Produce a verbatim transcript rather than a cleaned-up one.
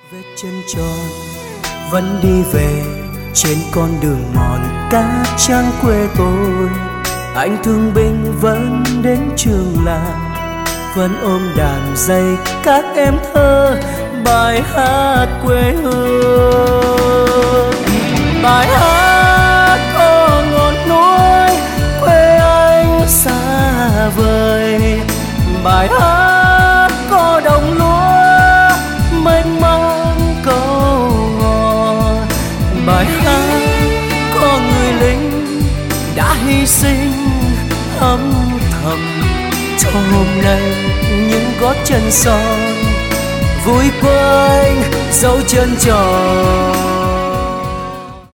Vết chân tròn vẫn đi về trên con đường mòn cát trắng quê tôi. Anh thương binh vẫn đến trường làng, vẫn ôm đàn dây các em thơ bài hát quê hương. Bài hát có ngọn núi quê anh xa vời, bài hát có đồng lúa mênh mang câu ngò, bài hát có người lính đã hy sinh âm thầm cho hôm nay những gót chân son vui quanh dấu chân tròn.